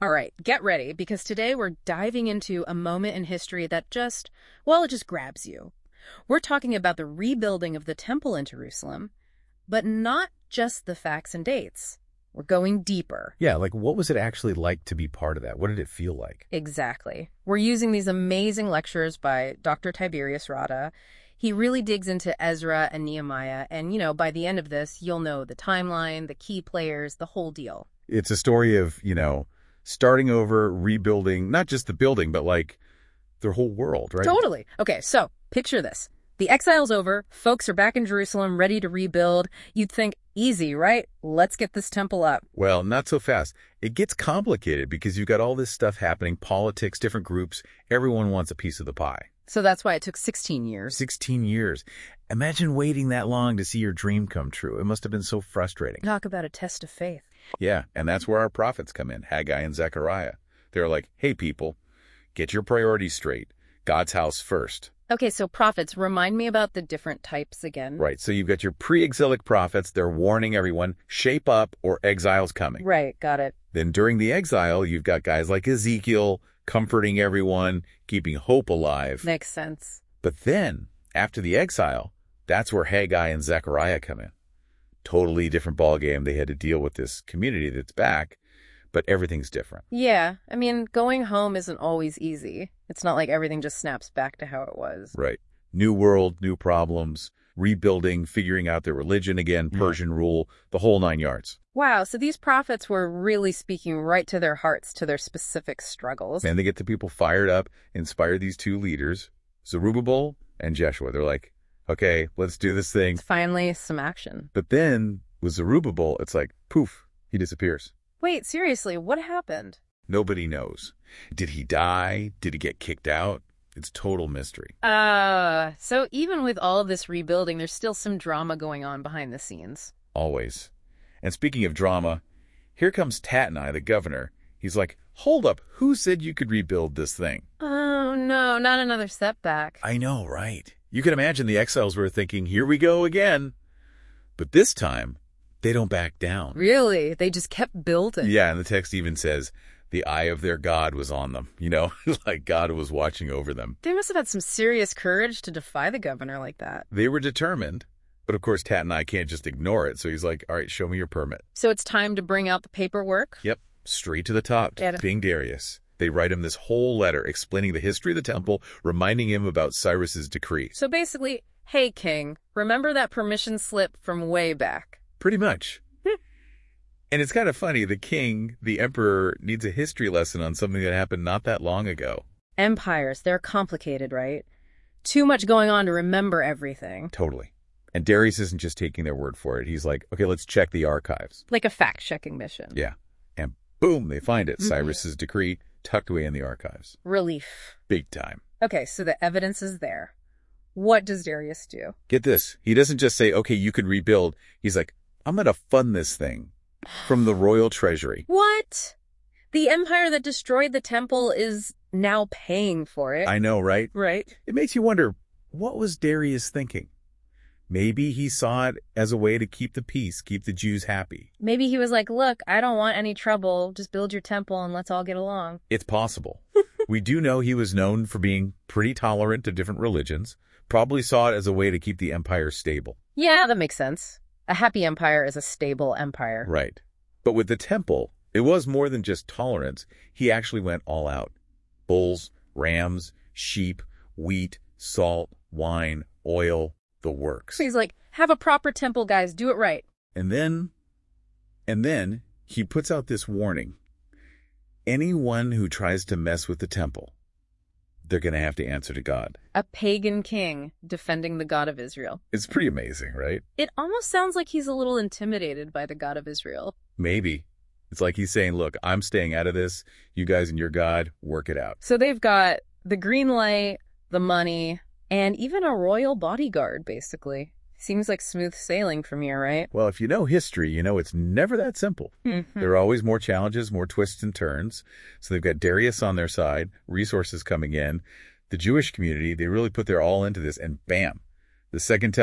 All right, get ready, because today we're diving into a moment in history that it just grabs you. We're talking about the rebuilding of the temple in Jerusalem, but not just the facts and dates. We're going deeper. Yeah, like what was it actually like to be part of that? What did it feel like? Exactly. We're using these amazing lectures by Dr. Tiberius Rada. He really digs into Ezra and Nehemiah, and, by the end of this, you'll know the timeline, the key players, the whole deal. It's a story of, starting over, rebuilding, not just the building, but like their whole world, right? Totally. Okay, so picture this. The exile's over, folks are back in Jerusalem, ready to rebuild. You'd think, easy, right? Let's get this temple up. Well, not so fast. It gets complicated because you've got all this stuff happening, politics, different groups. Everyone wants a piece of the pie. So that's why it took 16 years. 16 years. Imagine waiting that long to see your dream come true. It must have been so frustrating. Talk about a test of faith. Yeah, and that's where our prophets come in, Haggai and Zechariah. They're like, hey, people, get your priorities straight. God's house first. Okay, so prophets, remind me about the different types again. Right, so you've got your pre-exilic prophets. They're warning everyone, shape up or exile's coming. Right, got it. Then during the exile, you've got guys like Ezekiel comforting everyone, keeping hope alive. Makes sense. But then, after the exile, that's where Haggai and Zechariah come in. Totally different ballgame. They had to deal with this community that's back, but everything's different. Yeah, going home isn't always easy. It's not like everything just snaps back to how it was. Right. New world, new problems, rebuilding, figuring out their religion again, Persian rule, the whole 9 yards. Wow, so these prophets were really speaking right to their hearts, to their specific struggles. And they get the people fired up, inspire these two leaders, Zerubbabel and Jeshua. They're like, okay, let's do this thing. It's finally some action. But then with Zerubbabel, it's like, poof, he disappears. Wait, seriously, what happened? Nobody knows. Did he die? Did he get kicked out? It's total mystery. So even with all of this rebuilding, there's still some drama going on behind the scenes. Always. And speaking of drama, here comes Tatnai, the governor. He's like, hold up, who said you could rebuild this thing? Oh, no, not another setback. I know, right? You can imagine the exiles were thinking, here we go again. But this time, they don't back down. Really? They just kept building. Yeah, and the text even says, the eye of their God was on them. Like God was watching over them. They must have had some serious courage to defy the governor like that. They were determined. But of course, Tatnai can't just ignore it. So he's like, all right, show me your permit. So it's time to bring out the paperwork? Yep, straight to the top, King Darius. They write him this whole letter explaining the history of the temple, reminding him about Cyrus's decree. So basically, hey, King, remember that permission slip from way back? Pretty much. And it's kind of funny. The king, the emperor, needs a history lesson on something that happened not that long ago. Empires, they're complicated, right? Too much going on to remember everything. Totally. And Darius isn't just taking their word for it. He's like, okay, let's check the archives. Like a fact-checking mission. Yeah. And boom, they find it. Cyrus's decree tucked away in the archives. Relief. Big time. Okay, so the evidence is there. What does Darius do? Get this. He doesn't just say, okay, you can rebuild. He's like, I'm going to fund this thing from the royal treasury. What? The empire that destroyed the temple is now paying for it. I know, right? Right. It makes you wonder, what was Darius thinking? Maybe he saw it as a way to keep the peace, keep the Jews happy. Maybe he was like, look, I don't want any trouble. Just build your temple and let's all get along. It's possible. We do know he was known for being pretty tolerant of different religions. Probably saw it as a way to keep the empire stable. Yeah, that makes sense. A happy empire is a stable empire. Right. But with the temple, it was more than just tolerance. He actually went all out. Bulls, rams, sheep, wheat, salt, wine, oil, the works. So he's like, have a proper temple, guys. Do it right. And then he puts out this warning. Anyone who tries to mess with the temple, they're going to have to answer to God. A pagan king defending the God of Israel. It's pretty amazing, right? It almost sounds like he's a little intimidated by the God of Israel. Maybe. It's like he's saying, look, I'm staying out of this. You guys and your God, work it out. So they've got the green light, the money, and even a royal bodyguard, basically. Seems like smooth sailing from here, right? Well, if you know history, you know it's never that simple. There are always more challenges, more twists and turns. So they've got Darius on their side, resources coming in. The Jewish community, they really put their all into this, and bam, the Second Temple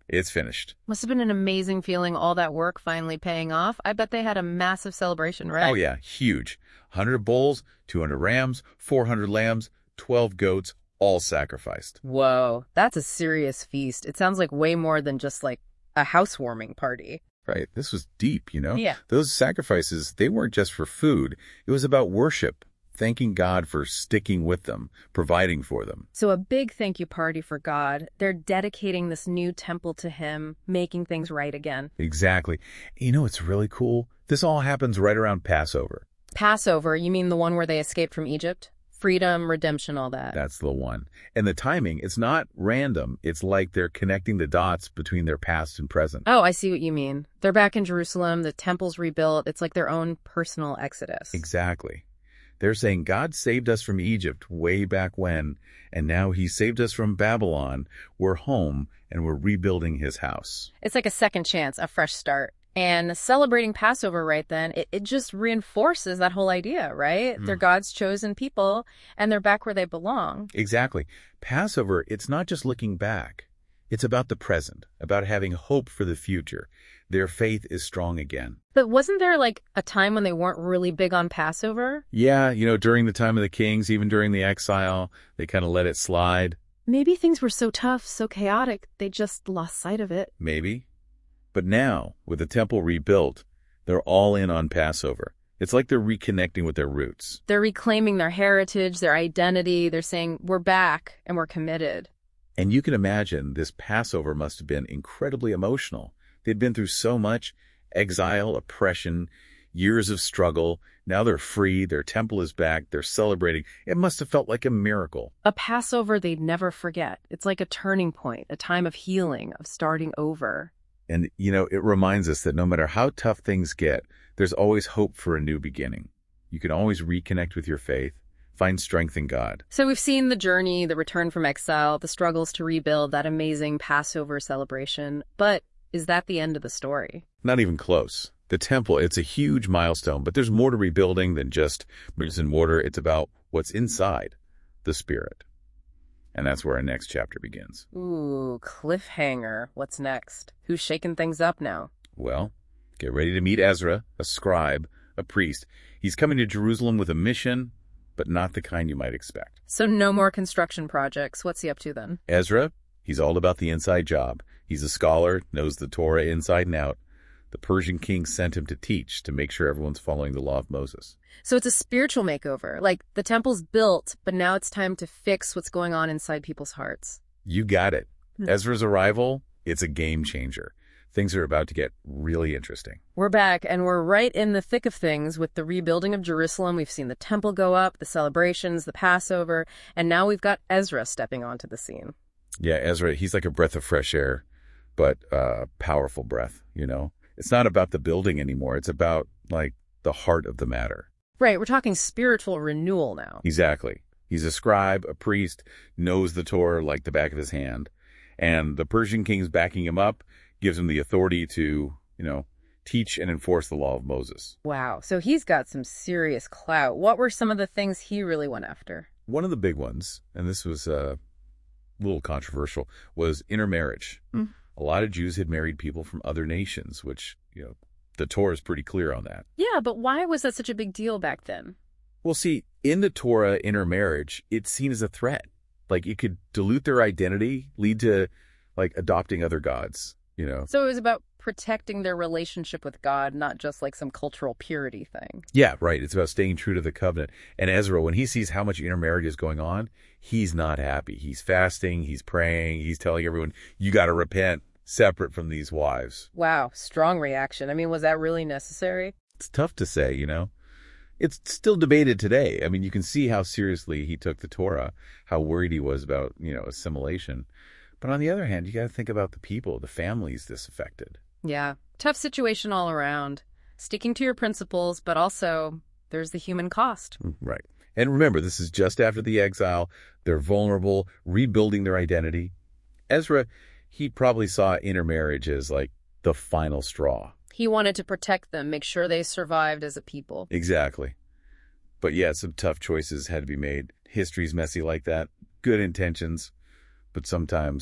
It's finished. Must have been an amazing feeling, all that work finally paying off. I bet they had a massive celebration, right? Oh, yeah, huge. 100 bulls, 200 rams, 400 lambs, 12 goats, all sacrificed. Whoa, that's a serious feast. It sounds like way more than just like a housewarming party. Right, this was deep, you know? Yeah. Those sacrifices, they weren't just for food. It was about worship, thanking God for sticking with them, providing for them. So a big thank you party for God. They're dedicating this new temple to him, making things right again. Exactly. You know what's really cool? This all happens right around Passover. Passover, you mean the one where they escaped from Egypt? Freedom, redemption, all that. That's the one. And the timing, it's not random. It's like they're connecting the dots between their past and present. Oh, I see what you mean. They're back in Jerusalem, the temple's rebuilt. It's like their own personal exodus. Exactly. They're saying God saved us from Egypt way back when, and now he saved us from Babylon. We're home, and we're rebuilding his house. It's like a second chance, a fresh start. And celebrating Passover right then, it just reinforces that whole idea, right? They're God's chosen people, and they're back where they belong. Exactly. Passover, it's not just looking back. It's about the present, about having hope for the future. Their faith is strong again. But wasn't there like a time when they weren't really big on Passover? Yeah, you know, during the time of the kings, even during the exile, they kind of let it slide. Maybe things were so tough, so chaotic, they just lost sight of it. Maybe. But now, with the temple rebuilt, they're all in on Passover. It's like they're reconnecting with their roots. They're reclaiming their heritage, their identity. They're saying, we're back and we're committed. And you can imagine this Passover must have been incredibly emotional. They'd been through so much: exile, oppression, years of struggle. Now they're free, their temple is back, they're celebrating. It must have felt like a miracle. A Passover they'd never forget. It's like a turning point, a time of healing, of starting over. And, you know, it reminds us that no matter how tough things get, there's always hope for a new beginning. You can always reconnect with your faith, find strength in God. So we've seen the journey, the return from exile, the struggles to rebuild, that amazing Passover celebration. But is that the end of the story? Not even close. The temple, it's a huge milestone, but there's more to rebuilding than just bricks and mortar. It's about what's inside, the Spirit. And that's where our next chapter begins. Ooh, cliffhanger. What's next? Who's shaking things up now? Well, get ready to meet Ezra, a scribe, a priest. He's coming to Jerusalem with a mission, but not the kind you might expect. So no more construction projects. What's he up to then? Ezra, he's all about the inside job. He's a scholar, knows the Torah inside and out. The Persian king sent him to teach, to make sure everyone's following the law of Moses. So it's a spiritual makeover. Like the temple's built, but now it's time to fix what's going on inside people's hearts. You got it. Ezra's arrival, it's a game changer. Things are about to get really interesting. We're back, and we're right in the thick of things with the rebuilding of Jerusalem. We've seen the temple go up, the celebrations, the Passover, and now we've got Ezra stepping onto the scene. Yeah, Ezra, he's like a breath of fresh air, but powerful breath, you know? It's not about the building anymore. It's about, like, the heart of the matter. Right, we're talking spiritual renewal now. Exactly. He's a scribe, a priest, knows the Torah like the back of his hand. And the Persian king's backing him up, gives him the authority to, you know, teach and enforce the law of Moses. Wow, so he's got some serious clout. What were some of the things he really went after? One of the big ones, and this was a little controversial, was intermarriage. A lot of Jews had married people from other nations, which, you know, the Torah is pretty clear on that. Yeah, but why was that such a big deal back then? Well, see, in the Torah, intermarriage, it's seen as a threat. Like, it could dilute their identity, lead to, like, adopting other gods, you know? So it was about protecting their relationship with God, not just like some cultural purity thing. Yeah, right. It's about staying true to the covenant. And Ezra, when he sees how much intermarriage is going on, he's not happy. He's fasting, he's praying, he's telling everyone, you got to repent, separate from these wives. Wow, strong reaction. I mean, was that really necessary? It's tough to say, you know? It's still debated today. I mean, you can see how seriously he took the Torah, how worried he was about, you know, assimilation. But on the other hand, you got to think about the people, the families this affected. Yeah, tough situation all around. Sticking to your principles, but also there's the human cost. Right. And remember, this is just after the exile. They're vulnerable, rebuilding their identity. Ezra, he probably saw intermarriage as like the final straw. He wanted to protect them, make sure they survived as a people. Exactly. But yeah, some tough choices had to be made. History's messy like that. Good intentions, but sometimes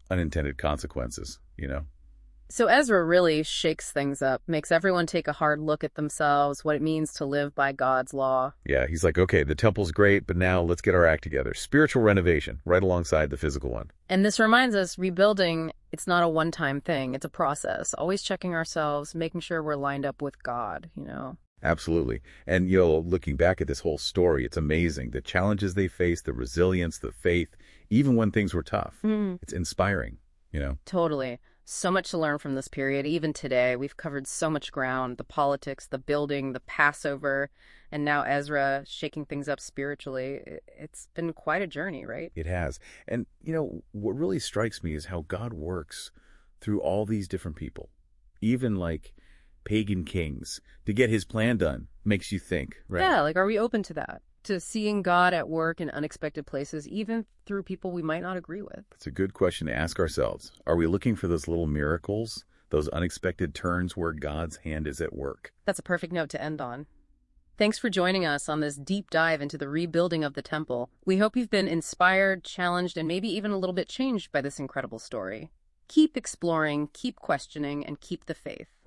unintended consequences, you know? So Ezra really shakes things up, makes everyone take a hard look at themselves, what it means to live by God's law. Yeah, he's like, okay, the temple's great, but now let's get our act together. Spiritual renovation, right alongside the physical one. And this reminds us, rebuilding, it's not a one-time thing. It's a process. Always checking ourselves, making sure we're lined up with God, you know? Absolutely. And, you know, looking back at this whole story, it's amazing. The challenges they faced, the resilience, the faith, even when things were tough. It's inspiring, you know? Totally. So much to learn from this period. Even today, we've covered so much ground, the politics, the building, the Passover, and now Ezra shaking things up spiritually. It's been quite a journey, right? It has. And, you know, what really strikes me is how God works through all these different people, even like pagan kings, to get his plan done. Makes you think, right? Yeah, like, are we open to that? To seeing God at work in unexpected places, even through people we might not agree with? It's a good question to ask ourselves. Are we looking for those little miracles, those unexpected turns where God's hand is at work? That's a perfect note to end on. Thanks for joining us on this deep dive into the rebuilding of the temple. We hope you've been inspired, challenged, and maybe even a little bit changed by this incredible story. Keep exploring, keep questioning, and keep the faith.